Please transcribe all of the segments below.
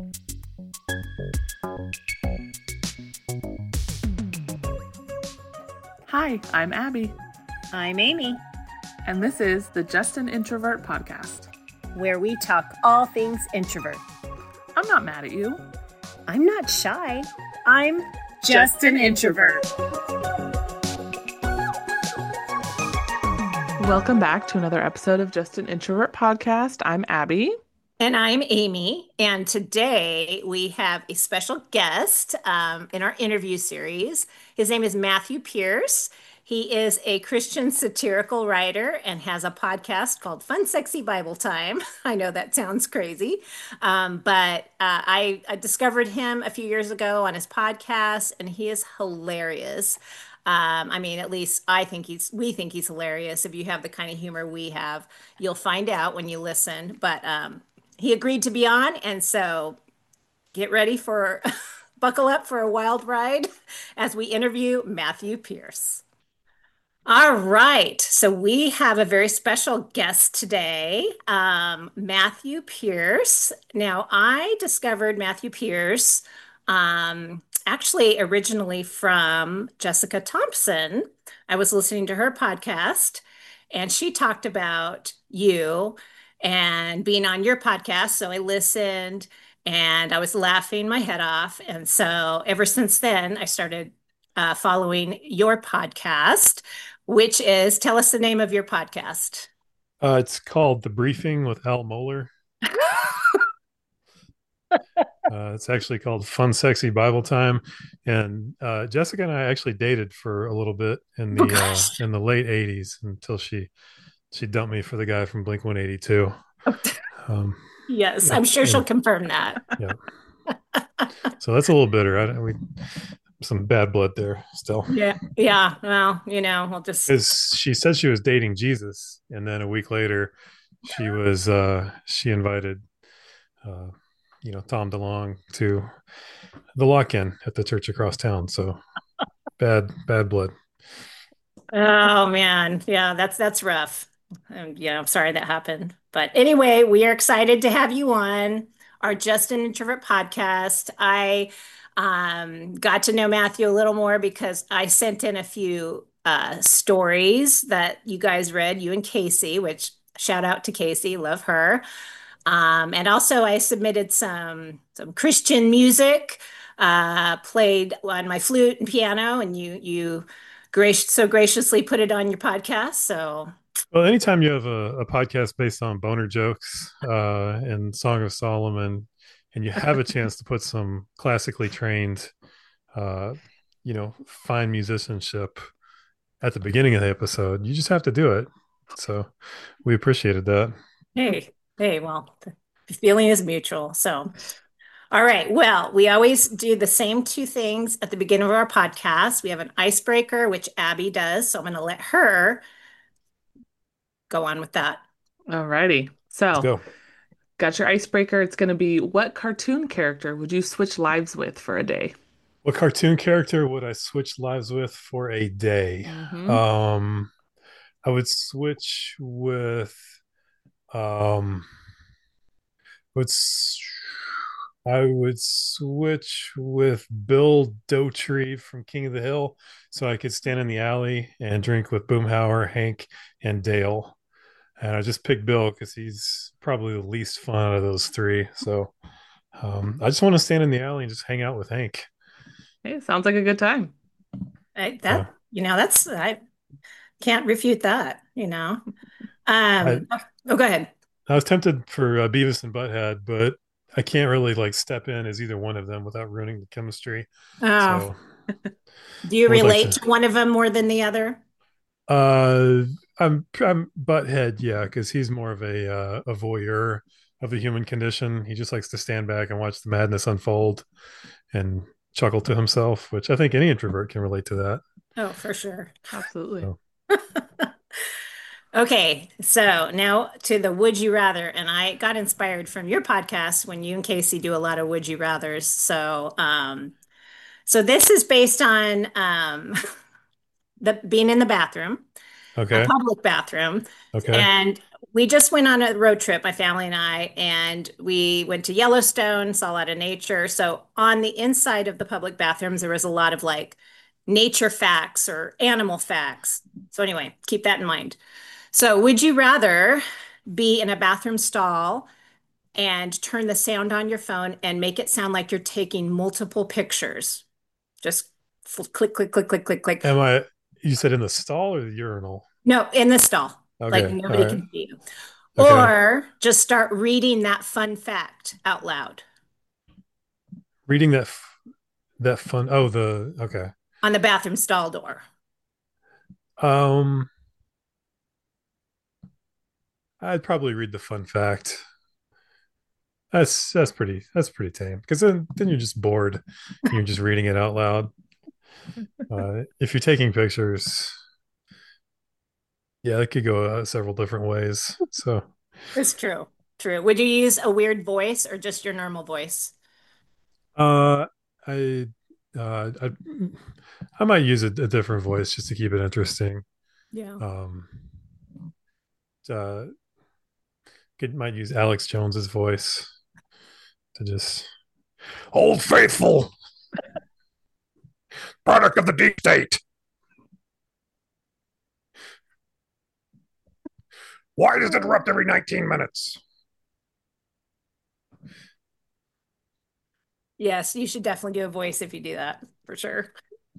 Hi, I'm Abby, I'm Amy, and this is the Just an Introvert podcast. where we talk all things introvert. I'm not mad at you. I'm not shy. I'm just an introvert. Welcome back to another episode of Just an Introvert podcast. I'm Abby. And I'm Amy. And today we have a special guest in our interview series. His name is Matthew Pierce. He is a Christian satirical writer and has a podcast called Fun Sexy Bible Time. I know that sounds crazy, but I discovered him a few years ago on his podcast, and he is hilarious. At least we think he's hilarious. If you have the kind of humor we have, you'll find out when you listen. But he agreed to be on, and so get ready for buckle up for a wild ride as we interview Matthew Pierce. All right, so we have a very special guest today, Matthew Pierce. Now, I discovered Matthew Pierce actually originally from Jessica Thompson. I was listening to her podcast, and she talked about you and being on your podcast. So I listened and I was laughing my head off. And so ever since then, I started following your podcast, which is tell us the name of your podcast. It's called The Briefing with Al Mohler. It's actually called Fun Sexy Bible Time, and Jessica and I actually dated for a little bit in the late '80s until she dumped me for the guy from Blink 182. Yes, I'm sure she'll confirm that. Yeah. So that's a little bitter. We some bad blood there still. Yeah. Well, we'll just. Because she said she was dating Jesus, and then a week later, she invited, Tom DeLonge to the lock-in at the church across town. So bad blood. Oh man, yeah, that's rough. I'm sorry that happened. But anyway, we are excited to have you on our Just an Introvert podcast. I got to know Matthew a little more because I sent in a few stories that you guys read, you and Casey, which shout out to Casey, love her. And also I submitted some Christian music, played on my flute and piano, and you so graciously put it on your podcast. So Well, anytime you have a podcast based on boner jokes and Song of Solomon, and you have a chance to put some classically trained, fine musicianship at the beginning of the episode, you just have to do it. So we appreciated that. hey, well, the feeling is mutual. So, all right. Well, we always do the same two things at the beginning of our podcast. We have an icebreaker, which Abby does. So I'm going to let her go on with that. All righty. Let's So, go. got your icebreaker. It's going to be, what cartoon character would you switch lives with for a day? What cartoon character would I switch lives with for a day? Mhm. I would switch with um would s- I would switch with Bill Dotree from King of the Hill so I could stand in the alley and drink with Boomhauer, Hank, and Dale. And I just picked Bill because he's probably the least fun out of those three. So I just want to stand in the alley and just hang out with Hank. Hey, sounds like a good time. Yeah. I can't refute that. I, Go ahead. I was tempted for Beavis and Butthead, but I can't really step in as either one of them without ruining the chemistry. Oh, So do you I would like relate to one of them more than the other? uh, I'm Butthead, yeah, because he's more of a voyeur of the human condition. He just likes to stand back and watch the madness unfold and chuckle to himself, which I think any introvert can relate to that. Oh, for sure. Absolutely. So, Okay, so now to the would you rather, and I got inspired from your podcast when you and Casey do a lot of would you rathers. So this is based on the being in the bathroom, a okay. public bathroom, Okay. and We just went on a road trip, my family and I, and we went to Yellowstone, saw a lot of nature. So on the inside of the public bathrooms, there was a lot of like nature facts or animal facts. So anyway, keep that in mind. So would you rather be in a bathroom stall and turn the sound on your phone and make it sound like you're taking multiple pictures? Just click, click, click, click, click, click. Am I? You said in the stall or the urinal? No, in the stall, like Okay. All nobody right. can see you. Okay. Or just start reading that fun fact out loud Reading that fun. Oh, the okay. on the bathroom stall door. Um, I'd probably read the fun fact. That's pretty tame because then you're just bored and you're just reading it out loud. If you're taking pictures, yeah, it could go several different ways. So, It's true. True. Would you use a weird voice or just your normal voice? uh, I, uh, I, I might use a different voice just to keep it interesting. Yeah. Um, uh, might use Alex Jones's voice to just Old Faithful, product of the deep state. Why does it erupt every 19 minutes? Yes, you should definitely do a voice if you do that for sure.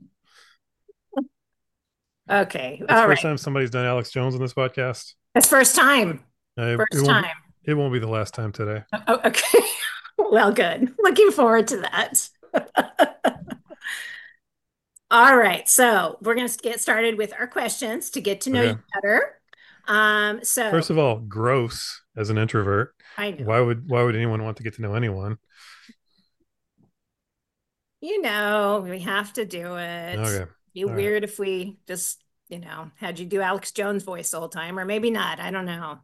Okay. That's the All first right. time somebody's done Alex Jones on this podcast. That's first time. It First won't be, time. it won't be the last time today. Oh, okay. Well, good. Looking forward to that. All right. So we're going to get started with our questions to get to know you Okay. better. So First of all, gross as an introvert. I Why know. would why would anyone want to get to know anyone? We have to do it. Okay. Be All right. weird if we just, had you do Alex Jones voice the whole time, or maybe not. I don't know.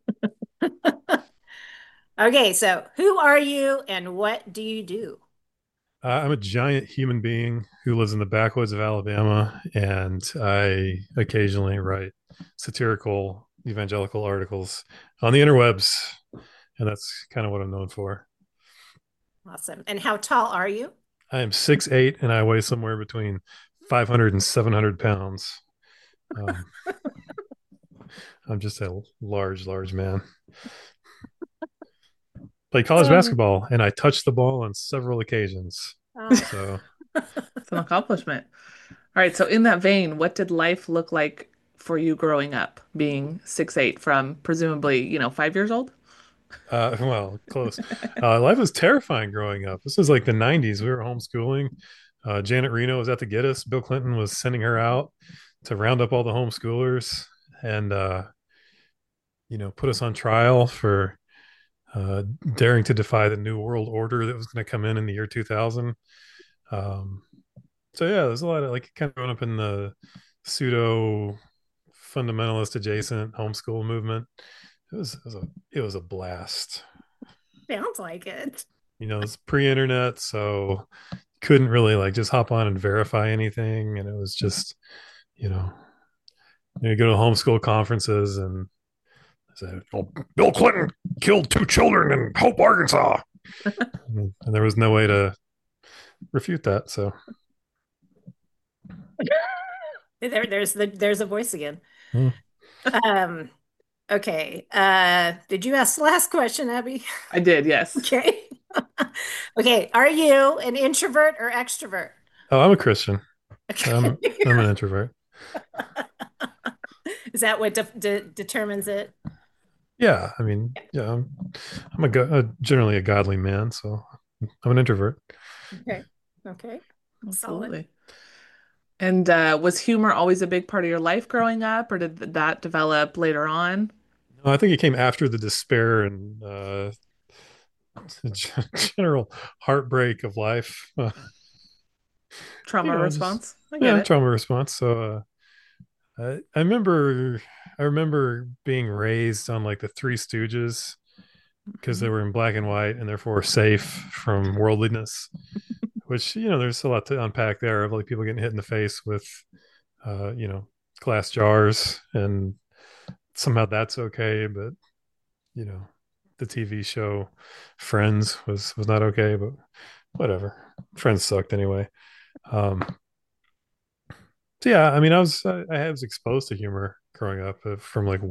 Okay, so who are you and what do you do? I'm a giant human being who lives in the backwoods of Alabama, and I occasionally write satirical evangelical articles on the interwebs, and that's kind of what I'm known for. Awesome. And how tall are you? I am 6'8", and I weigh somewhere between 500 and 700 pounds. Um, I'm just a large, large man. Played college Um, basketball, and I touched the ball on several occasions. oh, So It's an accomplishment. All right, so in that vein, what did life look like for you growing up, being 6'8" from presumably, 5 years old? Well, close. Life was terrifying growing up. This was like the 90s. We were homeschooling. Janet Reno was out to get us. Bill Clinton was sending her out to round up all the homeschoolers and, put us on trial for uh, daring to defy the new world order that was going to come in the year 2000. Um, so, yeah, there's a lot of like kind of growing up in the pseudo fundamentalist adjacent homeschool movement. It was a blast. sounds like it. It's pre-internet, so couldn't really like just hop on and verify anything, and it was just you know you go to homeschool conferences and say, "Oh, Bill Clinton killed two children in Hope, Arkansas," and there was no way to refute that. So, There's a voice again. hmm. Um, okay. Did you ask the last question, Abby? I did, yes. Okay. Okay. Are you an introvert or extrovert? Oh, I'm a Christian. Okay. I'm an introvert. Is that what determines it? Yeah, I mean, yeah, I'm generally a godly man, so I'm an introvert. Okay. Okay. Solid. Absolutely. And was humor always a big part of your life growing up, or did that develop later on? I think it came after the despair and general heartbreak of life. Trauma Just response. I get yeah, it. trauma response. So I remember being raised on like the Three Stooges because they Mhm. were in black and white and therefore safe from worldliness. Which there's a lot to unpack there of like people getting hit in the face with uh, you know glass jars and somehow that's okay, but you know, the TV show Friends was not okay, but whatever. Friends sucked anyway. Um, so yeah, I mean, I was exposed to humor growing up from like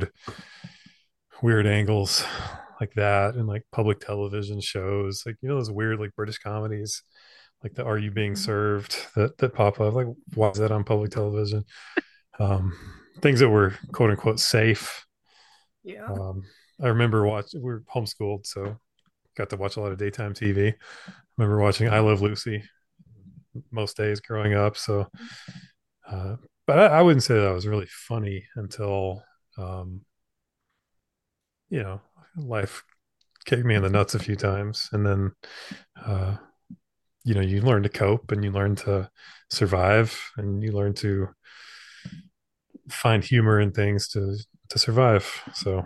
weird angles like that, and like public television shows, like those weird like British comedies, like the Are You Being Mhm. Served that pop up. Like, why is that on public television? Um, Things that were quote unquote safe. Yeah. Um, I remember we were homeschooled, so got to watch a lot of daytime TV. I remember watching I Love Lucy most days growing up. So, uh, but I wouldn't say that was really funny until, um, you know, life kicked me in the nuts a few times, and then, uh, you learn to cope and you learn to survive and you learn to find humor in things to survive. So,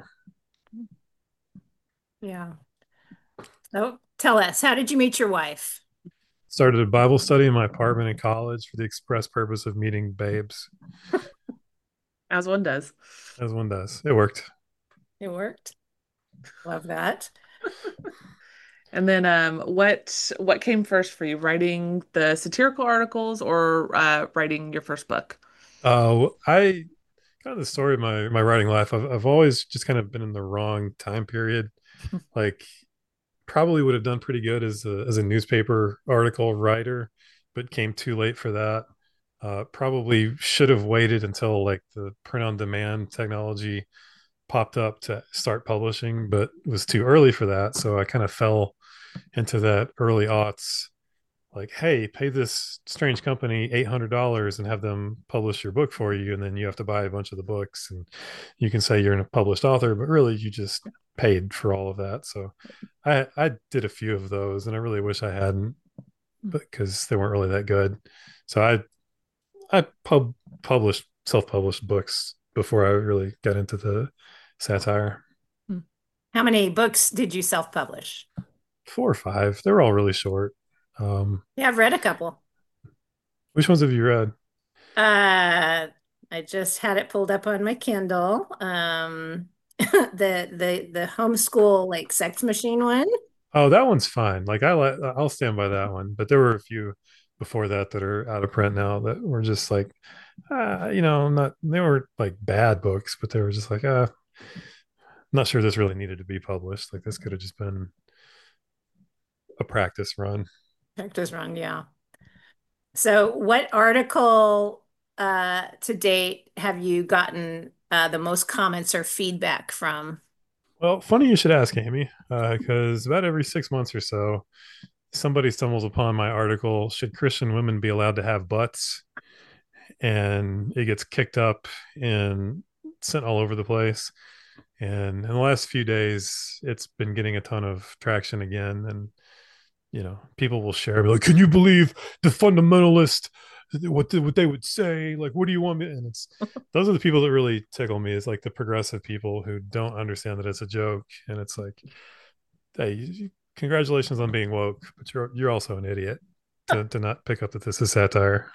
Yeah. So tell us, how did you meet your wife? started a Bible study in my apartment in college for the express purpose of meeting babes, As one does. as one does. It worked. It worked. Love that. And then what came first for you, writing the satirical articles or writing your first book? I kind of the story of my writing life. I've always just kind of been in the wrong time period. Like, probably would have done pretty good as a newspaper article writer, but came too late for that. Probably should have waited until like the print on demand technology popped up to start publishing, but it was too early for that. So I kind of fell into that early aughts, like, hey, pay this strange company $800 and have them publish your book for you, and then you have to buy a bunch of the books, and you can say you're a published author, but really you just paid for all of that. So I did a few of those, and I really wish I hadn't, because they weren't really that good. So I published self-published books before I really got into the satire. How many books did you self-publish? Four or five. They were all really short. Um, Yeah, I've read a couple. which ones have you read? Uh, I just had it pulled up on my Kindle. The homeschool like sex machine one. Oh, that one's fine. Like, I'll stand by that one. But there were a few before that that are out of print now that were just like, not they were like bad books, but they were just like, not sure this really needed to be published. Like, this could have just been a practice run. Character's wrong, yeah. So, what article to date have you gotten the most comments or feedback from? Well, funny you should ask, Amy, because about every 6 months or so, somebody stumbles upon my article, "Should Christian women be allowed to have butts?" And it gets kicked up and sent all over the place. And in the last few days, it's been getting a ton of traction again. And, people will share, be like, can you believe the fundamentalist, what they would say? Like, what do you want me? And those are the people that really tickle me, is like the progressive people who don't understand that it's a joke. And it's like, hey, congratulations on being woke, but you're also an idiot to not pick up that this is satire.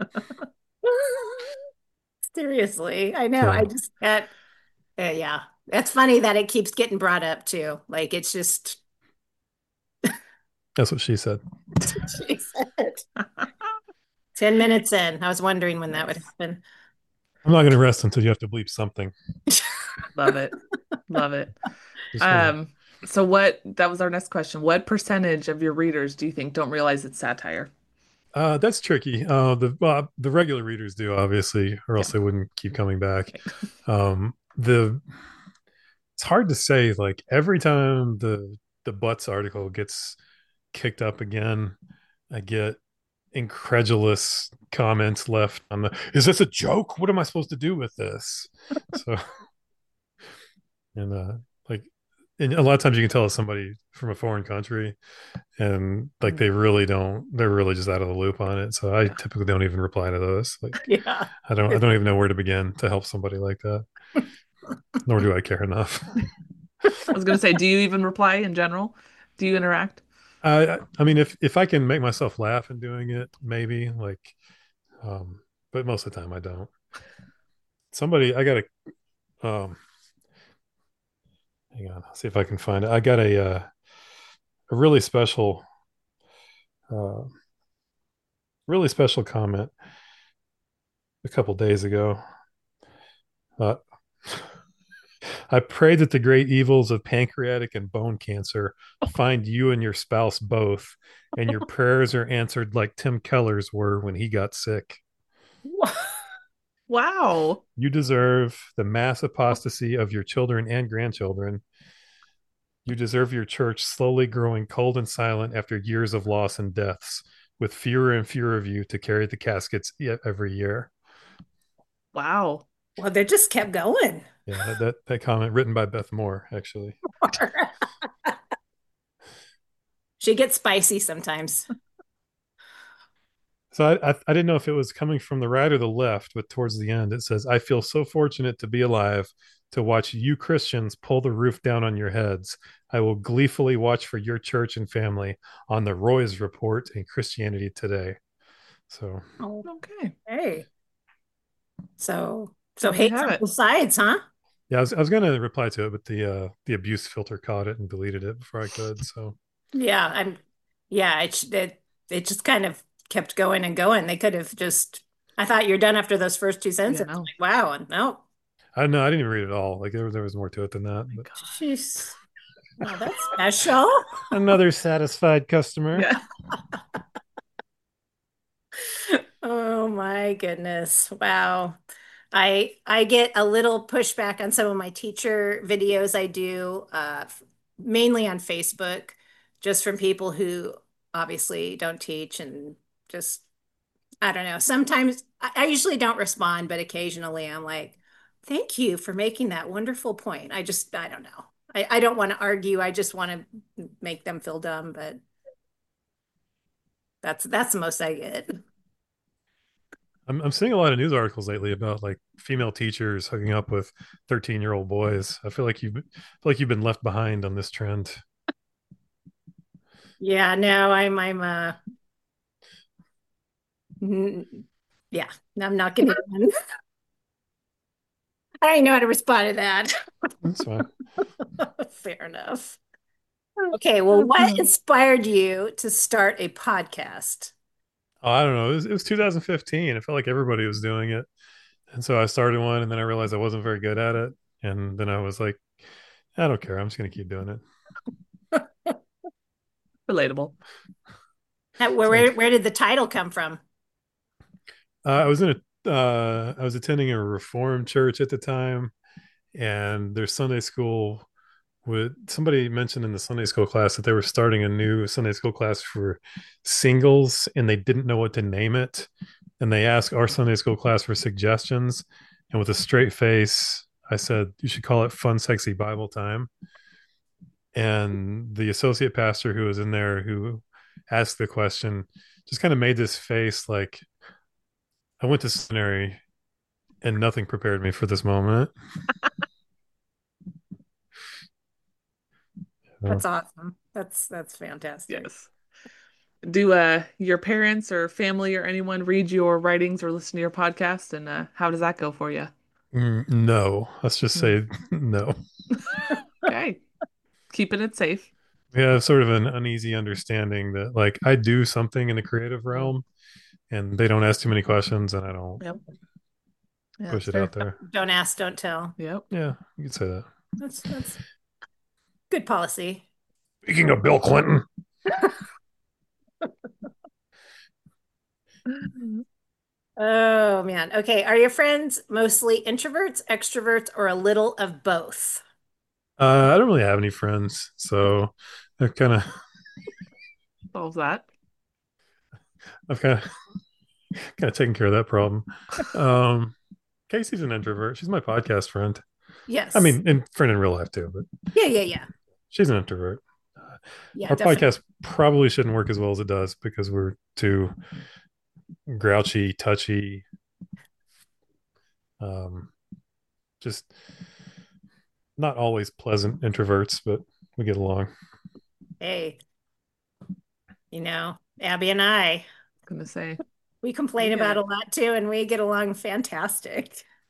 Seriously, I know. I So just that yeah. That's funny that it keeps getting brought up too. Like it's just that's what she said. she said. 10 minutes in. I was wondering when that would happen. I'm not going to rest until you have to bleep something. Love it. Love it. Just Um, so that was our next question. What percentage of your readers do you think don't realize it's satire? that's tricky. The regular readers do, obviously, or Yeah. else they wouldn't keep coming back. The It's hard to say. Like, every time the Butts article gets kicked up again, I get incredulous comments left on the, is this a joke? What am I supposed to do with this? So, and like, and a lot of times you can tell it's somebody from a foreign country, and like Mm, they're really just out of the loop on it. So I yeah. typically don't even reply to those. Like, Yeah. I don't even know where to begin to help somebody like that, nor do I care enough. I was gonna say, do you even reply in general? Do you interact? I mean, if I can make myself laugh in doing it, maybe, like, but most of the time I don't. Somebody, I got Um, hang on, I'll see if I can find it. I got a uh, really special comment a couple days ago. Uh, I pray that the great evils of pancreatic and bone cancer find you and your spouse both, and your prayers are answered like Tim Keller's were when he got sick. Wow. You deserve the mass apostasy of your children and grandchildren. You deserve your church slowly growing cold and silent after years of loss and deaths, with fewer and fewer of you to carry the caskets every year. Wow. Well, they just kept going. Yeah, that comment written by Beth Moore, actually. She gets spicy sometimes. So I didn't know if it was coming from the right or the left, but towards the end it says, "I feel so fortunate to be alive to watch you Christians pull the roof down on your heads. I will gleefully watch for your church and family on the Roy's Report in Christianity Today." So Oh, Okay. hey. So There you hate have from it. both sides, huh? yeah, I was gonna reply to it, but the abuse filter caught it and deleted it before I could. So Yeah, yeah, it just kind of kept going and going. They could have just I thought you're done after those first two Yeah, sentences. no. Like, wow, and no. I don't know. I didn't even read it all. Like there was more to it than that. My But gosh. Jeez. Well, that's special. another satisfied customer. Yeah. Oh my goodness. Wow. I get a little pushback on some of my teacher videos I do, mainly on Facebook, just from people who obviously don't teach and just I don't know. Sometimes I usually don't respond, but occasionally I'm like, thank you for making that wonderful point. I don't know. I don't want to argue. I just want to make them feel dumb, but that's the most I get. I'm seeing a lot of news articles lately about like female teachers hooking up with 13-year-old boys. I feel like you've been left behind on this trend. Yeah, no, mm, yeah, I'm not gonna even, I don't know how to respond to that. That's fine. Fair enough. Okay, well, what inspired you to start a podcast? Oh, I don't know. It was 2015. It felt like everybody was doing it, and so I started one, and then I realized I wasn't very good at it, and then I was like, I don't care. I'm just gonna keep doing it. Relatable. So Where did the title come from? I was attending a Reformed church at the time, and their Sunday school would somebody mentioned in the Sunday school class that they were starting a new Sunday school class for singles and they didn't know what to name it. And they asked our Sunday school class for suggestions. And with a straight face, I said, you should call it Fun, Sexy Bible Time. And the associate pastor who was in there who asked the question just kind of made this face like, I went to seminary and nothing prepared me for this moment. That's awesome. That's fantastic. Yes. Do your parents or family or anyone read your writings or listen to your podcast? And how does that go for you? No, let's just Mm. say no. Okay. Keeping it safe. We have sort of an uneasy understanding that like I do something in the creative Mm. realm and they don't ask too many questions and I don't Yep. Yeah, push that's it fair. out there. Don't ask, don't tell. Yep. Yeah, you could say that. That's good policy. Speaking of Bill Clinton, Oh man. Okay. Are your friends mostly introverts, extroverts, or a little of both? I don't really have any friends, so I've kind of Solves that. I've kind of taken care of that problem. Um, Casey's an introvert. She's my podcast friend. I Yes. mean, and friend in real life too, but Yeah, yeah, yeah. she's an introvert. Yeah, Our definitely. podcast probably shouldn't work as well as it does because we're too grouchy, touchy, um, just not always pleasant introverts, but we get along. Hey, Abby and I, Gonna say we complain we get about a it. lot too, and we get along fantastic.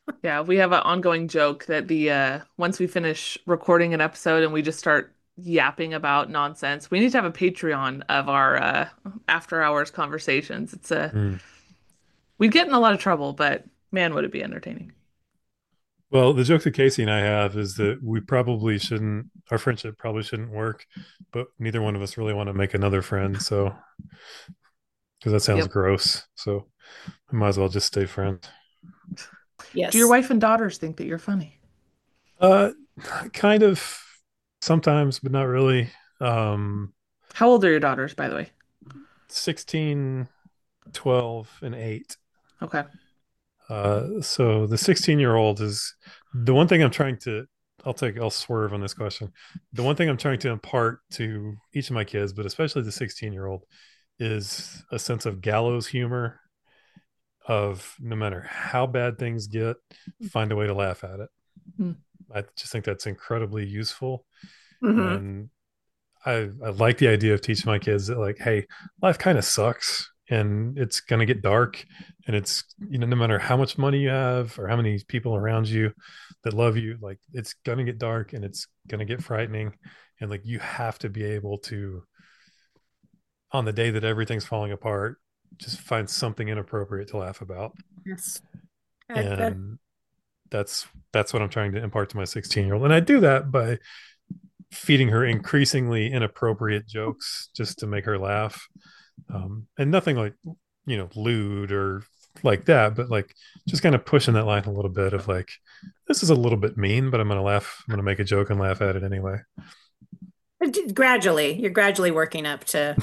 Yeah, we have an ongoing joke that the once we finish recording an episode and we just start yapping about nonsense, we need to have a Patreon of our after hours conversations. It's a Mm. we'd get in a lot of trouble, but man, would it be entertaining. Well, the joke that Casey and I have is that we probably shouldn't, our friendship probably shouldn't work, but neither one of us really want to make another friend. So, because that sounds Yep. gross. So, we might as well just stay friends. Do your Yes. wife and daughters think that you're funny? Uh, kind of sometimes, but not really. Um, How old are your daughters, by the way? 16, 12, and 8. Okay. So the 16-year-old is the one thing I'll swerve on this question. The one thing I'm trying to impart to each of my kids, but especially the 16-year-old, is a sense of gallows humor of no matter how bad things get, find a way to laugh at it. Hmm. I just think that's incredibly useful. Hmm. And I like the idea of teaching my kids that, like, hey, life kind of sucks and it's gonna get dark, and it's, no matter how much money you have or how many people around you that love you, like, it's gonna get dark and it's gonna get frightening, and like you have to be able to, on the day that everything's falling apart, just find something inappropriate to laugh about. Yes. That, And that's what I'm trying to impart to my 16-year-old, and I do that by feeding her increasingly inappropriate jokes just to make her laugh, and nothing like, lewd or like that, but like just kind of pushing that line a little bit of like, this is a little bit mean, but I'm gonna make a joke and laugh at it anyway. gradually, you're gradually working up to.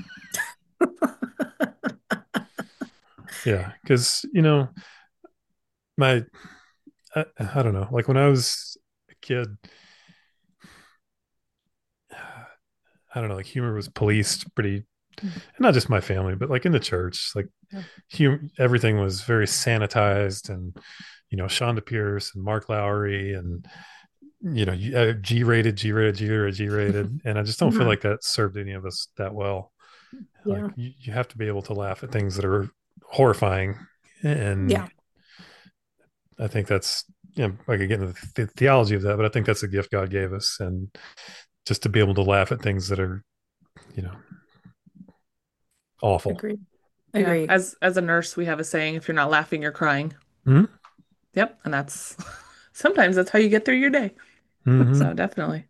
Yeah, because my I don't know, like when I was a kid, I don't know, like humor was policed pretty, not just my family, but like in the church, like Yeah. everything was very sanitized, and Shonda Pierce and Mark Lowry, and G-rated, G-rated, G-rated, G-rated, and I just don't feel Mhm. like that served any of us that well. Like Yeah. you have to be able to laugh at things that are horrifying, and Yeah. I think that's, I could get into the theology of that, but I think that's a gift God gave us, and just to be able to laugh at things that are, you know awful. Agreed. Yeah. Agreed. As a nurse, we have a saying, if you're not laughing, you're crying. Mm-hmm. Yep. And that's sometimes that's how you get through your day. Mm-hmm. So definitely.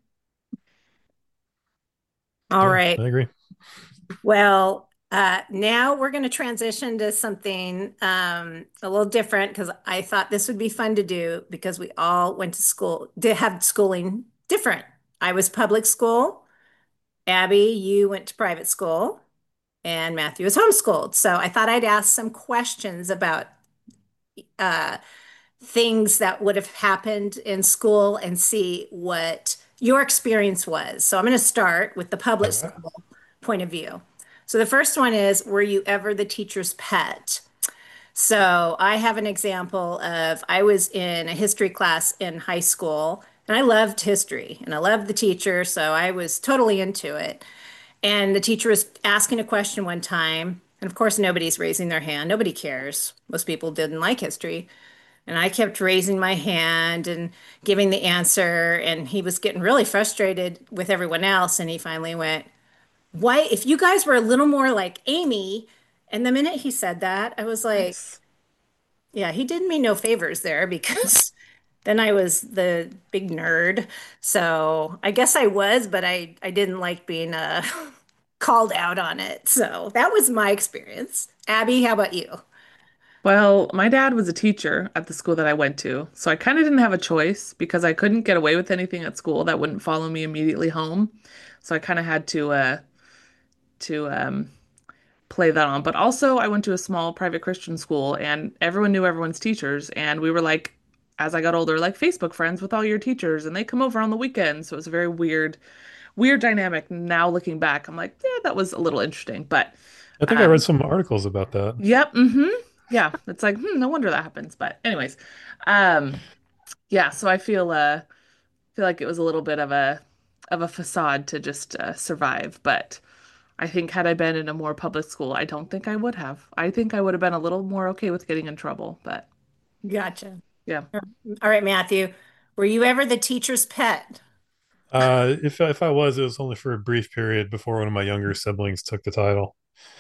All Yeah, right. I agree. Well, now we're going to transition to something a little different because I thought this would be fun to do because we all went to school, did have schooling different. I was public school. Abby, you went to private school, and Matthew was homeschooled. So I thought I'd ask some questions about uh, things that would have happened in school and see what your experience was. So I'm going to start with the public All right. school point of view. So the first one is, were you ever the teacher's pet? So I have an example of I was in a history class in high school and I loved history and I loved the teacher, so I was totally into it. And the teacher was asking a question one time, and of course nobody's raising their hand. Nobody cares. Most people didn't like history. And I kept raising my hand and giving the answer. And he was getting really frustrated with everyone else. And he finally went, why, if you guys were a little more like Amy, and the minute he said that, I was like, Nice. yeah, he did me no favors there because then I was the big nerd. So I guess I was, but I didn't like being called out on it. So that was my experience. Abby, how about you? Well, my dad was a teacher at the school that I went to, so I kind of didn't have a choice because I couldn't get away with anything at school that wouldn't follow me immediately home. So I kind of had to play that on. But also, I went to a small private Christian school, and everyone knew everyone's teachers, and we were like, as I got older, like Facebook friends with all your teachers, and they come over on the weekends. So it was a very weird dynamic. Now looking back, I'm like, yeah, that was a little interesting, but I think I read um, some articles about that. yep, yeah, it's like, no wonder that happens. But anyways, um, yeah, so I feel like it was a little bit of a facade to just survive, but I think had I been in a more public school, I don't think I would have. I think I would have been a little more okay with getting in trouble, but Gotcha. Yeah. All right, Matthew. Were you ever the teacher's pet? If I was, it was only for a brief period before one of my younger siblings took the title.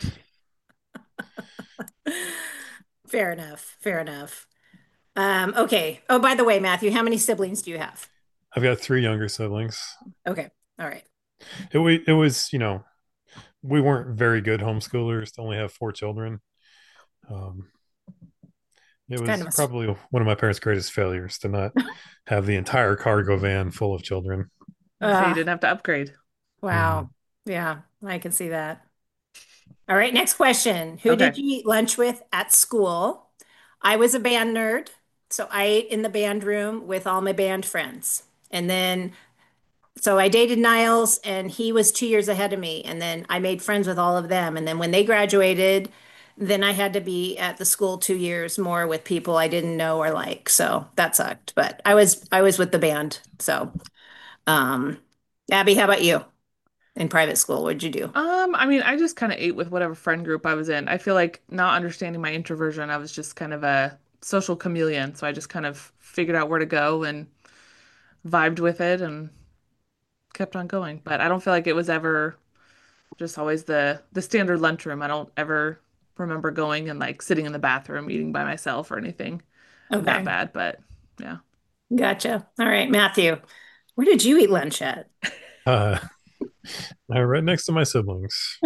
Fair enough. Fair enough. Okay. Oh, by the way, Matthew, how many siblings do you have? I've got three younger siblings. Okay. All right. It was, we weren't very good homeschoolers to only have four children. Um, it It's kind was of probably one of my parents' greatest failures to not have the entire cargo van full of children. So you uh, didn't have to upgrade. Mhm. wow. Yeah, I can see that. All right, next question. Who did Okay. you eat lunch with at school? I was a band nerd, so I ate in the band room with all my band friends. And then, so I dated Niles, and he was 2 years ahead of me. And then I made friends with all of them. And then when they graduated, then I had to be at the school 2 years more with people I didn't know or like. So that sucked. But I was with the band. So, um, Abby, how about you in private school? What'd you do? I mean, I just kind of ate with whatever friend group I was in. I feel like not understanding my introversion, I was just kind of a social chameleon. So I just kind of figured out where to go and vibed with it and kept on going. But I don't feel like it was ever just always the standard lunchroom. I don't ever remember going and like sitting in the bathroom eating by myself or anything that Okay. bad. But yeah. Gotcha. All right, Matthew, where did you eat lunch at? Uh, right next to my siblings.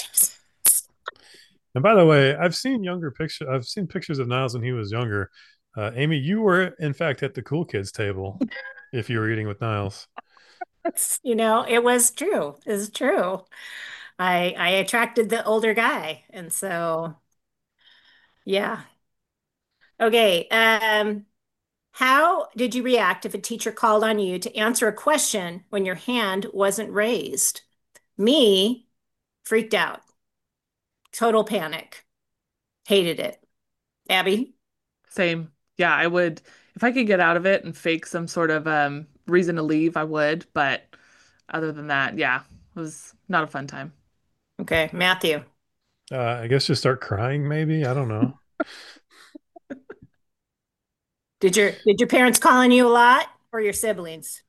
And by the way, I've seen pictures of Niles when he was younger. Amy, you were in fact at the cool kids table if you were eating with Niles. It was true. It's true. I attracted the older guy, and so yeah. Okay. How did you react if a teacher called on you to answer a question when your hand wasn't raised? Me, freaked out, total panic, hated it. Abby? Same. Yeah, I would if I could get out of it and fake some sort of reason to leave, I would, but other than that, yeah, it was not a fun time. Okay, Matthew. I guess just start crying, maybe. I don't know. Did your parents call on you a lot or your siblings?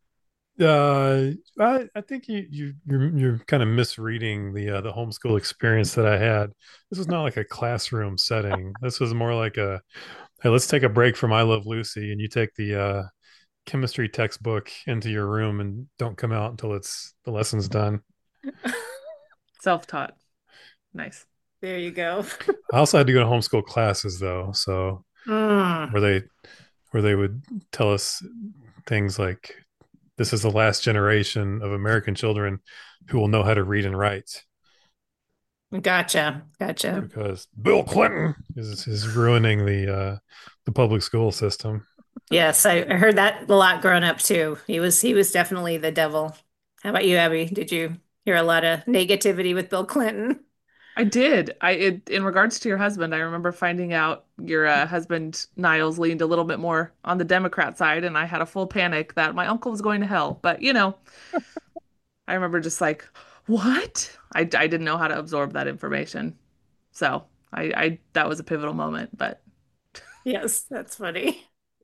I think you're kind of misreading the homeschool experience that I had. This was not like a classroom setting. This was more like a hey, let's take a break from I Love Lucy, and you take the chemistry textbook into your room and don't come out until it's the lesson's done. Self-taught. Nice. There you go. I also had to go to homeschool classes though, so Mm, where they where they would tell us things like this is the last generation of American children who will know how to read and write gotcha. Gotcha. because Bill Clinton is ruining the public school system. Yes, I heard that a lot growing up too. He was definitely the devil. How about you, Abby? Did you hear a lot of negativity with Bill Clinton? I did. In regards to your husband, I remember finding out your husband Niles leaned a little bit more on the Democrat side, and I had a full panic that my uncle was going to hell. But I remember just like, what? I didn't know how to absorb that information. So I that was a pivotal moment. But Yes, that's funny.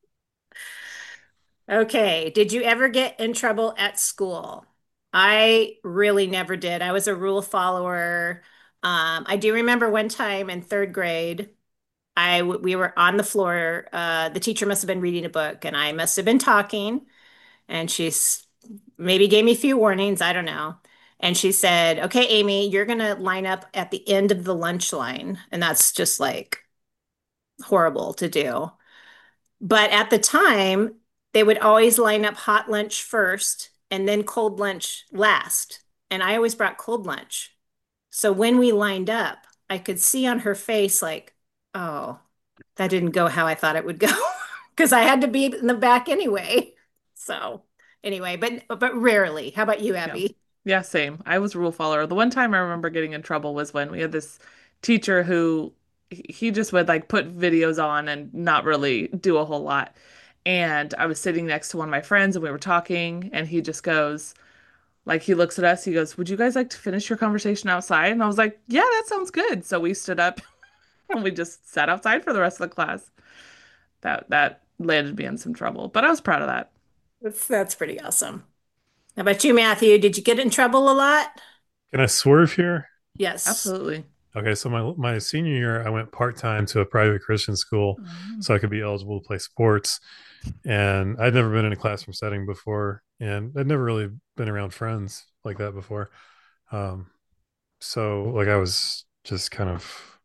Okay. Did you ever get in trouble at school? I really never did. I was a rule follower. I do remember one time in third grade, we were on the floor. The teacher must have been reading a book, and I must have been talking. And she's maybe gave me a few warnings. I don't know. And she said, "Okay, Amy, you're gonna line up at the end of the lunch line," and that's just like horrible to do. But at the time, they would always line up hot lunch first and then cold lunch last. And I always brought cold lunch. So when we lined up, I could see on her face, like, oh, that didn't go how I thought it would go because I had to be in the back anyway. So anyway, but rarely. How about you, yeah. Abby? Yeah, same. I was a rule follower. The one time I remember getting in trouble was when we had this teacher who he just would like put videos on and not really do a whole lot. And I was sitting next to one of my friends and we were talking and he just goes, like he looks at us, he goes, "Would you guys like to finish your conversation outside?" And I was like, "Yeah, that sounds good." So we stood up and we just sat outside for the rest of the class. That landed me in some trouble, but I was proud of that. That's pretty awesome. How about you, Matthew? Did you get in trouble a lot? Can I swerve here? Yes. Absolutely. Okay, so my senior year, I went part time to a private Christian school Um, so I could be eligible to play sports. And I'd never been in a classroom setting before, and I'd never really been around friends like that before. Um, so like I was just kind of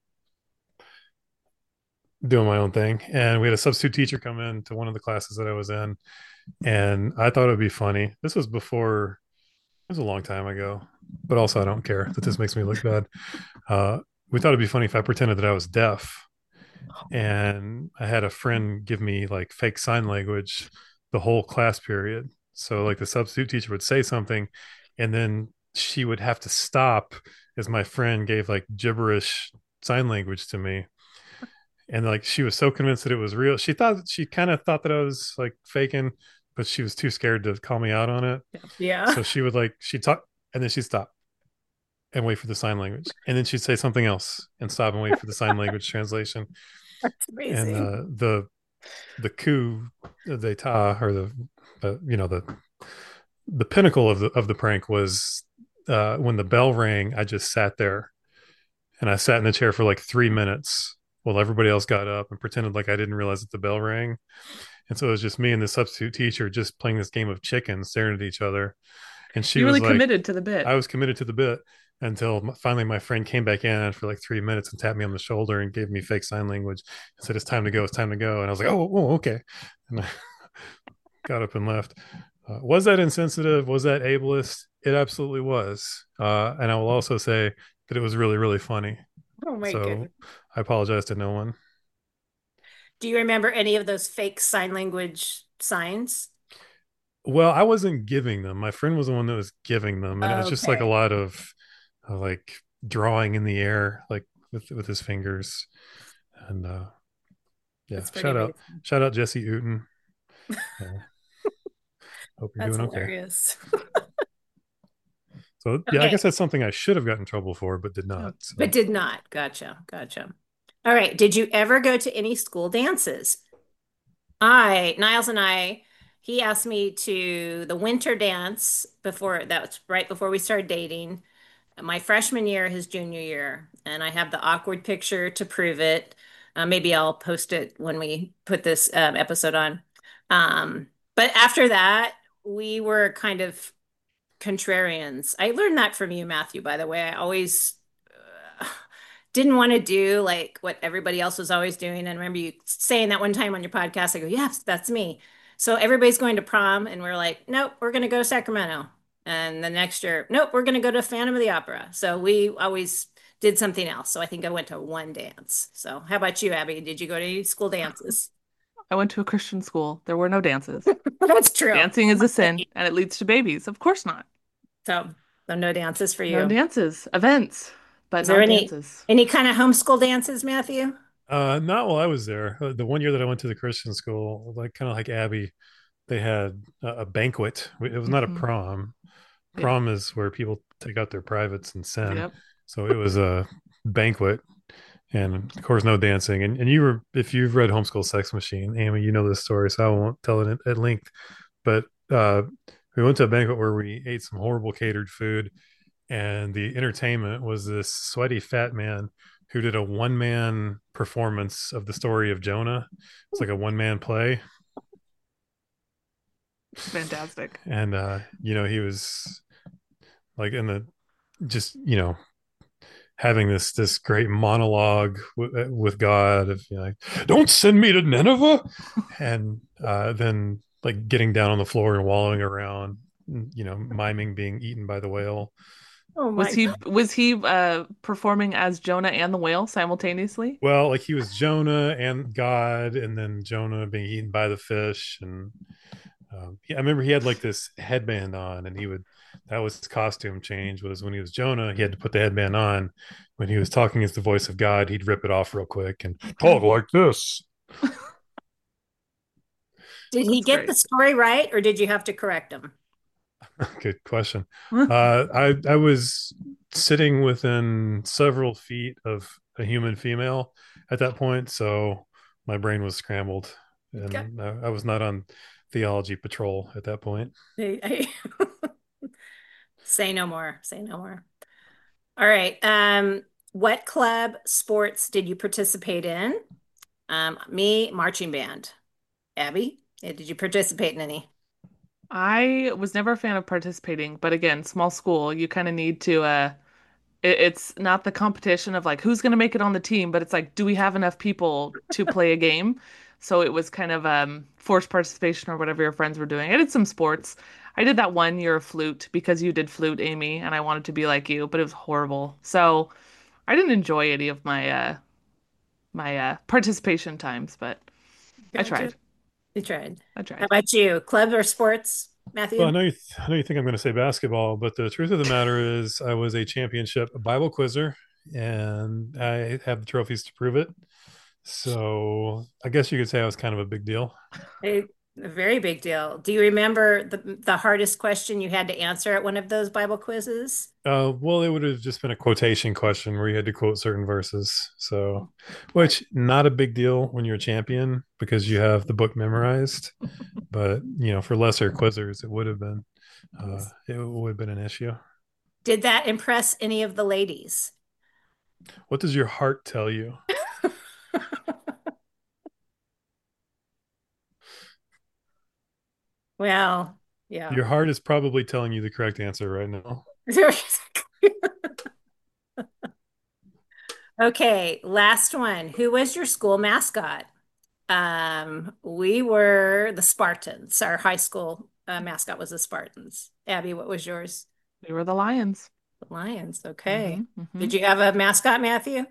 doing my own thing, and we had a substitute teacher come in to one of the classes that I was in, and I thought it would be funny. This was before. It was a long time ago, but also I don't care that this makes me look bad. Uh, we thought it'd be funny if I pretended that I was deaf, and I had a friend give me like fake sign language the whole class period. So like the substitute teacher would say something, and then she would have to stop as my friend gave like gibberish sign language to me. And like she was so convinced that it was real. She kind of thought that I was like faking, but she was too scared to call me out on it. yeah. Yeah. So she would like she'd talk and then she'd stop and wait for the sign language. And then she'd say something else and stop and wait for the sign language translation. That's And amazing. the coup d'etat or the pinnacle of the prank was when the bell rang. I just sat there and I sat in the chair for like 3 minutes while everybody else got up and pretended like I didn't realize that the bell rang. And so it was just me and the substitute teacher just playing this game of chicken, staring at each other. And she You was really like, committed to the bit. I was committed to the bit until finally my friend came back in for like 3 minutes and tapped me on the shoulder and gave me fake sign language and said, "It's time to go. It's time to go." And I was like, "Oh, okay." And I got up and left. Was that insensitive? Was that ableist? It absolutely was. And I will also say that it was really, really funny. Oh my So goodness. I apologize to no one. Do you remember any of those fake sign language signs? Well, I wasn't giving them. My friend was the one that was giving them, and it was just like a Okay. lot of like drawing in the air, like with his fingers. And yeah, That's pretty amazing. shout out Jesse Uten. Uh, hope you're That's doing okay. hilarious. So yeah, I Okay. guess that's something I should have gotten in trouble for, but did Yeah. not. So But did not. Gotcha. Gotcha. All right. Did you ever go to any school dances? Niles and I, he asked me to the winter dance before that was right before we started dating. My freshman year, his junior year, and I have the awkward picture to prove it. Maybe I'll post it when we put this episode on. But after that, we were kind of contrarians. I learned that from you, Matthew, by the way. I always uh, didn't want to do like what everybody else was always doing. And I remember you saying that one time on your podcast. I go, yes, that's me. So everybody's going to prom, and we're like, nope, we're going to go to Sacramento. And the next year, nope, we're going to go to Phantom of the Opera. So we always did something else. So I think I went to one dance. So how about you, Abby? Did you go to any school dances? I went to a Christian school. There were no dances. That's true. Dancing is a sin and it leads to babies. Of course not. So, so no dances for No you. dances, events, but Was there not dances. any kind of homeschool dances, Matthew? not while I was there. The one year that I went to the Christian school, like kind of like Abby, they had a banquet. It was not a Hmm. prom. Yeah. Prom is where people take out their privates and sin. Yep. So it was a banquet, and of course, no dancing. And you were, if you've read Homeschool Sex Machine, Amy, you know this story, so I won't tell it at length. But we went to a banquet where we ate some horrible catered food, and the entertainment was this sweaty fat man who did a one man performance of the story of Jonah. It's like a one man play, Fantastic. and he was like in the just having this great monologue with God of like, "Don't send me to Nineveh," and then like getting down on the floor and wallowing around, miming being eaten by the whale. Oh Was my he God. was he performing as Jonah and the whale simultaneously? Well, like he was Jonah and God, and then Jonah being eaten by the fish, and I remember he had like this headband on, and that was his costume change. Was when he was Jonah, he had to put the headband on. When he was talking as the voice of God, he'd rip it off real quick and talk like this. Did he That's get great. the story right, or did you have to correct him? Good question. I was sitting within several feet of a human female at that point, so my brain was scrambled. and I was not on theology patrol at that point. Say no more. Say no more. All right. What club sports did you participate in? Me, marching band. Abby, did you participate in any? I was never a fan of participating, but again, small school, you kind of need to it's not the competition of like who's going to make it on the team, but it's like, do we have enough people to play a game? So it was kind of forced participation or whatever your friends were doing. I did some sports. I did that 1 year of flute because you did flute, Amy, and I wanted to be like you, but it was horrible. So I didn't enjoy any of my participation times, but I Gotcha. tried. You tried. I How tried. about you? Club or sports, Well, Matthew? I know you think I'm going to say basketball, but the truth of the matter is, I was a championship Bible quizzer, and I have the trophies to prove it. So I guess you could say I was kind of a big deal. A very big deal. Do you remember the hardest question you had to answer at one of those Bible quizzes? Well, it would have just been a quotation question where you had to quote certain verses. So, Right. which not a big deal when you're a champion because you have the book memorized. But for lesser quizzers, Yes. it would have been an issue. Did that impress any of the ladies? What does your heart tell you? Well, yeah. Your heart is probably telling you the correct answer right now. Okay, last one. Who was your school mascot? We were the Spartans. Our high school mascot was the Spartans. Abby, what was yours? We were the Lions. The Lions. Okay. Hmm. Did you have a mascot, Matthew?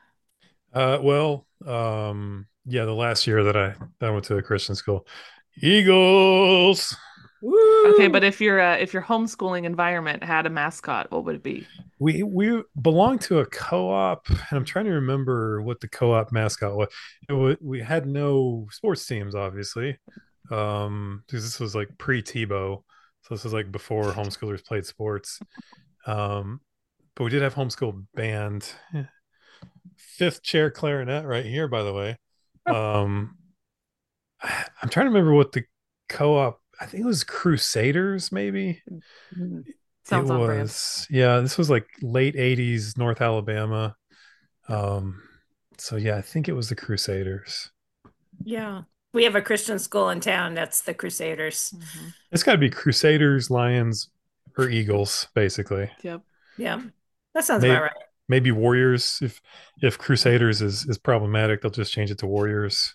Yeah, the last year that I went to a Christian school, Eagles. Okay, Woo! but if your homeschooling environment had a mascot, what would it be? We belonged to a co-op, and I'm trying to remember what the co-op mascot was. We had no sports teams, obviously, because this was like pre-Tebow, so this was like before homeschoolers played sports. Um, but we did have homeschool band, fifth chair clarinet right here, by the way. Um, I'm trying to remember what the co-op. I think it was Crusaders, maybe. Mm, It sounds on brand. was, yeah, this was like late 80s North Alabama. Um, so yeah, I think it was the Crusaders. Yeah. We have a Christian school in town. That's the Crusaders. Hmm. It's got to be Crusaders, Lions, or Eagles, basically. Yep. Yeah. That sounds about Maybe right. maybe Warriors. If Crusaders is problematic, they'll just change it to Warriors.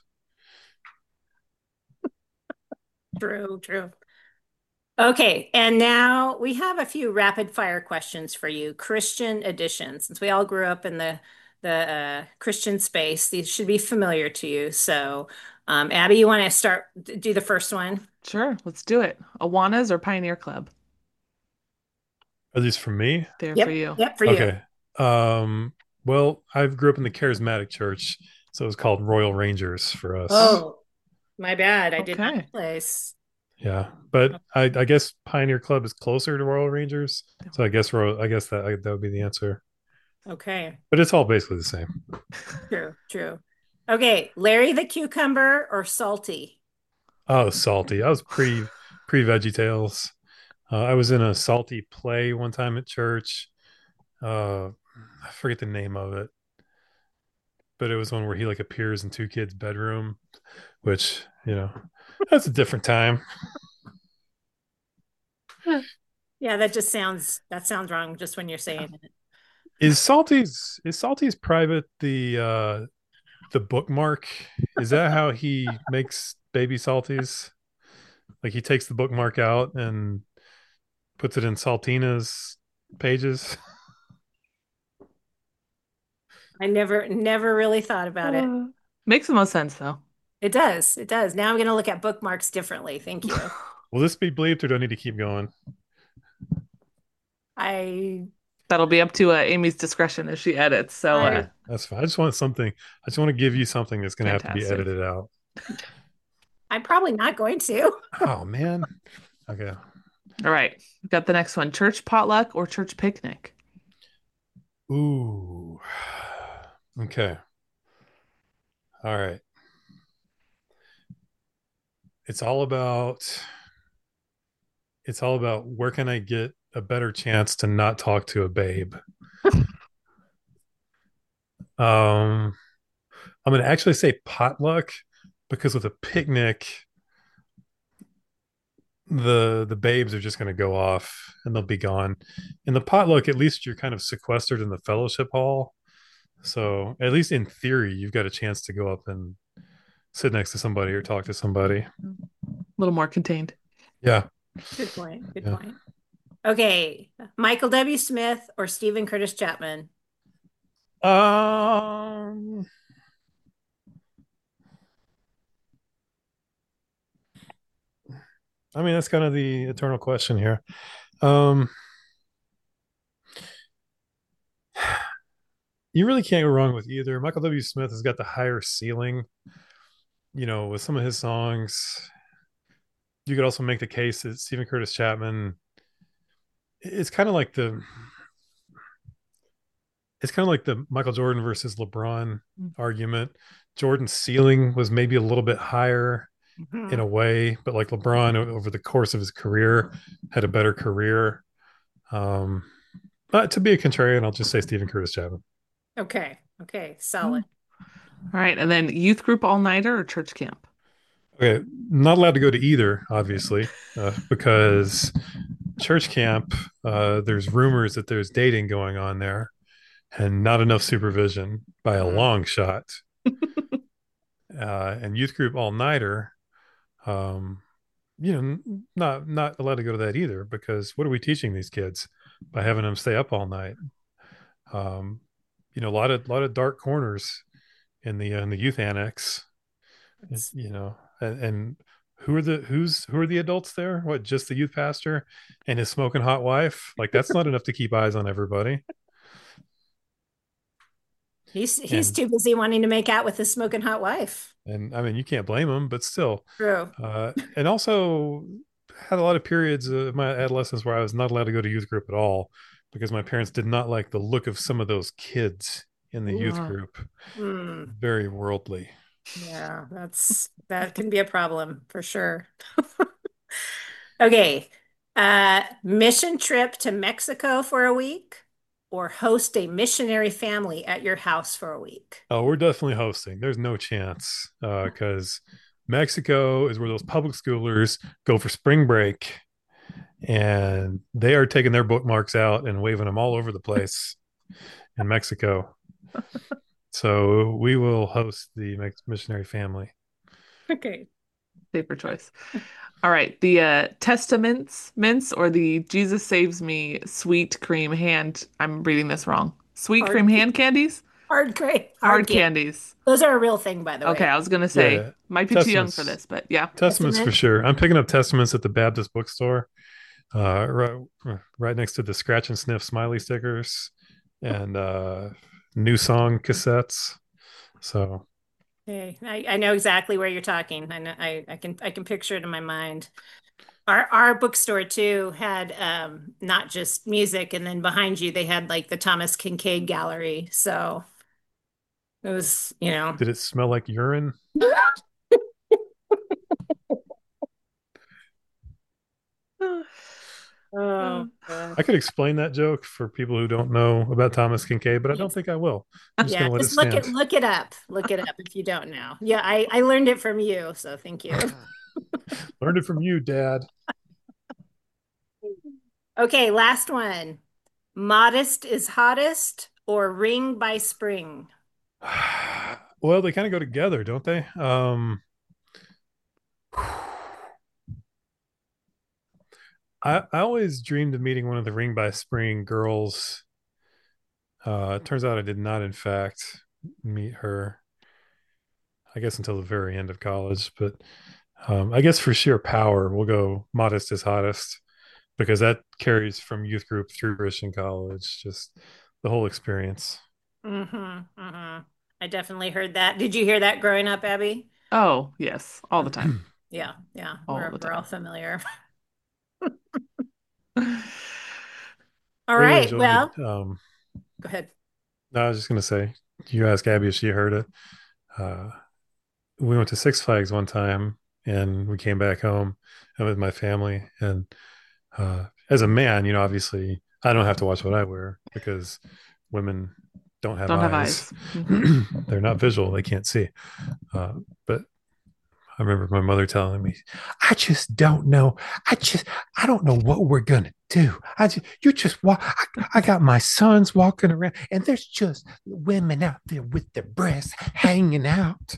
True, true. Okay, and now we have a few rapid fire questions for you, Christian edition. Since we all grew up in the Christian space, these should be familiar to you. So, Abby, you want to do the first one? Sure, let's do it. Awanas or Pioneer Club? Are these for me? There for Yep, you. yep, for you. Okay. Well, I grew up in the charismatic church, so it was called Royal Rangers for us. Oh, my bad. I did not Okay. place. Yeah, but I guess Pioneer Club is closer to Royal Rangers, so I guess that would be the answer. Okay, But it's all basically the same. true, true. Okay, Larry the cucumber or Salty? Oh, salty. I was pre Veggie Tales. I was in a salty play one time at church. Uh, I forget the name of it, but it was one where he like appears in two kids' bedroom, which that's a different time. Yeah, that sounds wrong just when you're saying it. Is Salty's private the bookmark? Is that how he makes baby salties? Like he takes the bookmark out and puts it in Saltina's pages. I never really thought about it. Uh, Makes the most sense though. It does. It does. Now I'm going to look at bookmarks differently. Thank you. Will this be bleeped or do I need to keep going? I That'll be up to Amy's discretion as she edits. So, I That's fine. I just want something. I just want to give you something that's going to have to be fantastic. edited out. I'm probably not going to. Oh man. Okay. All right, we've got the next one: church potluck or church picnic? Ooh. Okay. All right. it's all about it's all about where can I get a better chance to not talk to a babe. Um, I'm going to actually say potluck because with a picnic, the babes are just going to go off and they'll be gone. In the potluck, at least you're kind of sequestered in the fellowship hall. So at least in theory, you've got a chance to go up and sit next to somebody or talk to somebody. A little more contained. Yeah. Good point. Good Yeah. point. Okay, Michael W. Smith or Stephen Curtis Chapman? Um, I mean, that's kind of the eternal question here. Um, you really can't go wrong with either. Michael W. Smith has got the higher ceiling, with some of his songs. You could also make the case that Stephen Curtis Chapman, it's kind of like the it's kind of like the Michael Jordan versus LeBron argument. Jordan's ceiling was maybe a little bit higher in a Mhm. way, but like LeBron over the course of his career had a better career. Um, but to be a contrarian, I'll just say Stephen Curtis Chapman. Okay. Okay. Oh. Solid. All right. And then youth group all-nighter or church camp? Okay, not allowed to go to either, obviously, because church camp, there's rumors that there's dating going on there and not enough supervision by a Mm. long shot. And youth group all nighter, um, not allowed to go to that either because what are we teaching these kids by having them stay up all night? Um, a lot of dark corners in the youth annex, That's- and who are the adults there? What, just the youth pastor and his smoking hot wife? Like that's not enough to keep eyes on everybody. he's And too busy wanting to make out with his smoking hot wife. I mean, you can't blame him, but still. True. And also had a lot of periods of my adolescence where I was not allowed to go to youth group at all because my parents did not like the look of some of those kids in the youth Ooh. Uh, group. Mm. Very worldly. Yeah, that can be a problem for sure. Okay. Mission trip to Mexico for a week or host a missionary family at your house for a week. Oh, we're definitely hosting. There's no chance because Mexico is where those public schoolers go for spring break and they are taking their bookmarks out and waving them all over the place in Mexico. So we will host the missionary family. Okay. safer choice. All right. The Testaments mints or the Jesus Saves Me sweet cream hand. I'm reading this wrong. Sweet Hard, cream hand candies? hard Hard candy. candies. Those are a real thing, by the Okay, way. I was gonna Yeah, say yeah. might be too young for Testaments, this, but yeah. testaments for Testament. sure. I'm picking up testaments at the Baptist bookstore, right next to the scratch and sniff smiley stickers and new song cassettes. So Okay. I know exactly where you're talking. I know I can picture it in my mind. Our bookstore too had not just music, and then behind you they had like the Thomas Kincaid Gallery. So it was. did it smell like urine? Oh Uh, I gosh. could explain that joke for people who don't know about Thomas Kincaid, but I don't Yes. think I will. I'm just Yeah, going to let it just look it stand. look it up. Look it up if you don't know. Yeah, I learned it from you, so thank you. Learned it from you, Dad. Okay, last one. Modest is hottest or ring by spring? Well, they kind of go together, don't they? I always dreamed of meeting one of the Ring by Spring girls. It turns out I did not, in fact, meet her. I guess until the very end of college, but I guess for sheer power, we'll go modest is hottest because that carries from youth group through Christian college, just the whole experience. I definitely heard that. Did you hear that growing up, Abby? oh, yes, all the time. Yeah, yeah, All we're the we're all time. familiar. All Really right, enjoyed. well, go ahead. No, I was just gonna say, you ask Abby if she heard it. Uh, we went to Six Flags one time, and we came back home with my family. And as a man, obviously I don't have to watch what I wear because women don't have Don't have eyes. eyes. Hmm. They're not visual, they can't see. But I remember my mother telling me, I just don't know. I don't know what we're going to do. You just walk. I got my sons walking around, and there's just women out there with their breasts hanging out.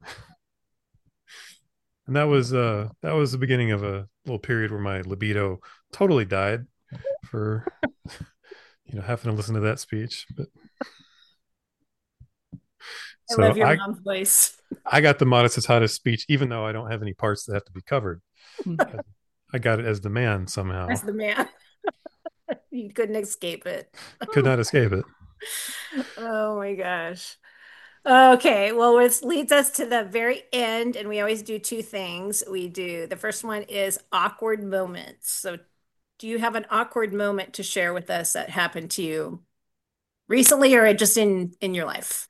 And that was the beginning of a little period where my libido totally died for, having to listen to that speech. But I love so your I, mom's voice. I got the modest hottest speech, even though I don't have any parts that have to be covered. Hmm. I got it as the man somehow. That's the man. You couldn't escape it. Could not escape it. Oh my gosh. Okay, well, this leads us to the very end, and we always do two things. The first one is awkward moments. So, do you have an awkward moment to share with us that happened to you recently or just in your life?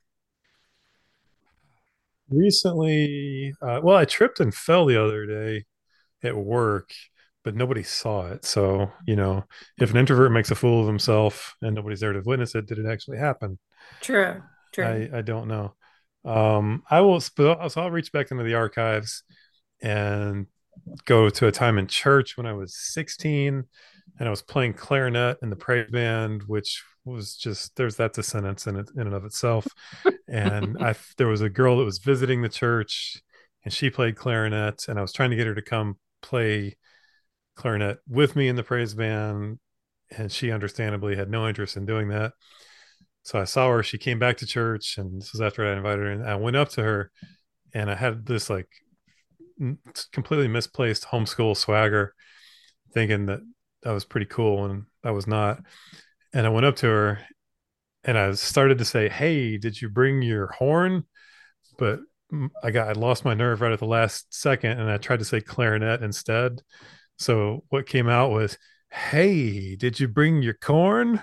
Recently, well, I tripped and fell the other day at work, but nobody saw it. So, if an introvert makes a fool of himself and nobody's there to witness it, did it actually happen? True, true. I don't know. I will, so I'll reach back into the archives and go to a time in church when I was 16 and I was playing clarinet in the praise band, which was just that's a sentence in and of itself. And there was a girl that was visiting the church and she played clarinet and I was trying to get her to come play clarinet with me in the praise band and she understandably had no interest in doing that. So I saw her, she came back to church and this was after I invited her and I went up to her and I had this like completely misplaced homeschool swagger thinking that that was pretty cool and that was not. And I went up to her and I started to say, "Hey, did you bring your horn?" But I lost my nerve right at the last second and I tried to say clarinet instead. So what came out was, "Hey, did you bring your corn?"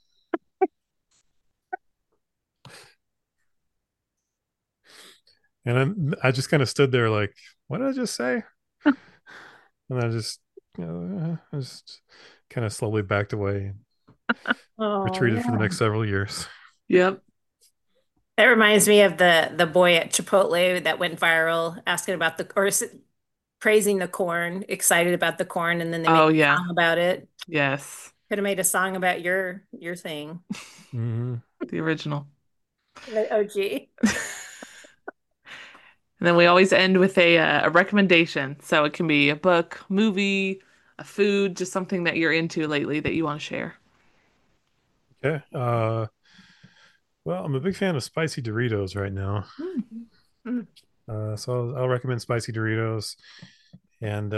And I just kind of stood there like, "What did I just say?" And I just kind of slowly backed away, Oh retreated for the next man. several years. Yep. That reminds me of the boy at Chipotle that went viral asking about praising the corn, excited about the corn, and then they made Oh, a yeah. song about it. Yes. Could have made a song about your thing. Mm-hmm. The original. The OG. And then we always end with a recommendation. So it can be a book, movie, a food, just something that you're into lately that you want to share. Okay. Well, I'm a big fan of spicy Doritos right now. Mm. Mm. So I'll recommend spicy Doritos and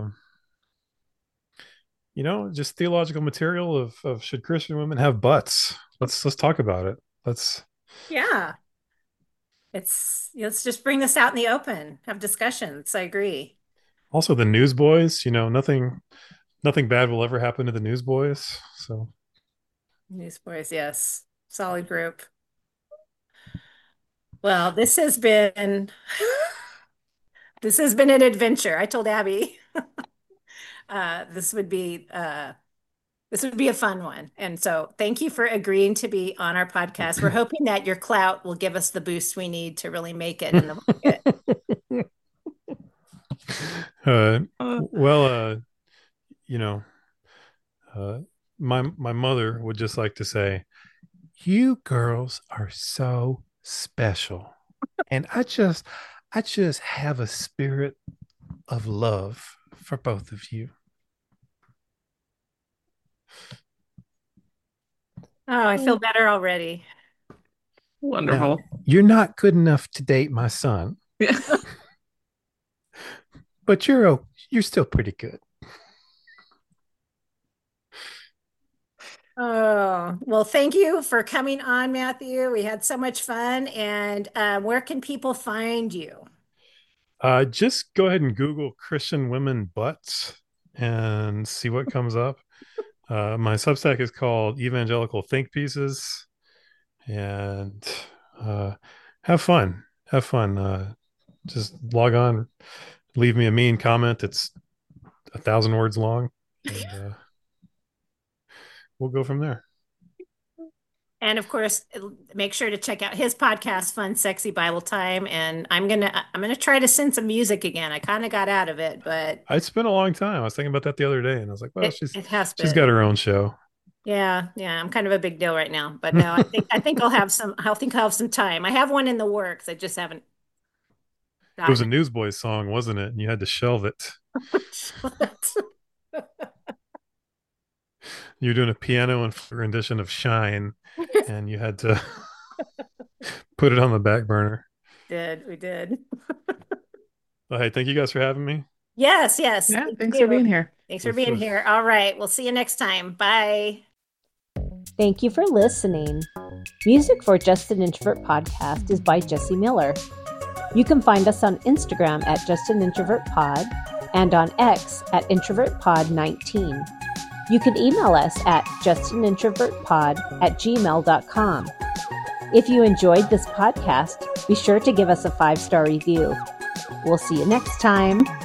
just theological material of should Christian women have butts? Let's talk about it. Let's Yeah. Let's just bring this out in the open, have discussions. I agree. also the newsboys, nothing bad will ever happen to the newsboys. So Newsboys, yes. Solid group. Well, this has been an adventure. I told Abby uh, this would be uh, this would be a fun one. And so thank you for agreeing to be on our podcast. We're hoping that your clout will give us the boost we need to really make it in the market. uh Uh, well you know uh my mother would just like to say, you girls are so special. And I just have a spirit of love for both of you. Oh, I feel better already. Now, Wonderful. you're not good enough to date my son, Yeah. but you're still pretty good. Oh, well, thank you for coming on, Matthew. We had so much fun. And where can people find you? Just go ahead and Google Christian women butts and see what comes up. My Substack is called Evangelical Think Pieces, and uh, have fun. Have fun. Just log on, leave me a mean comment. It's 1,000 words long, and we'll go from there. And of course, make sure to check out his podcast, Fun Sexy Bible Time. And I'm gonna try to send some music again. I kind of got out of it, but It's been a long time. I was thinking about that the other day, and I was like, well, it has she's been. got her own show. Yeah, yeah. I'm kind of a big deal right now, but no, I think I'll have some. I think I'll have some time. I have one in the works. I just haven't It was a gotten Newsboys song, wasn't it? And you had to shelve it. it. You were doing a piano and rendition of Shine, and you had to put it on the back burner. We did. Well, hey, thank you guys for having me. Yes, yes. Yeah, Thank thanks for you. being here. Thanks for being here. All right. We'll see you next time. Bye. Thank you for listening. Music for Just an Introvert Podcast is by Jesse Miller. You can find us on Instagram at Just an Introvert Pod and on X at IntrovertPod19. You can email us at justanintrovertpod@gmail.com. If you enjoyed this podcast, be sure to give us a 5-star review. We'll see you next time.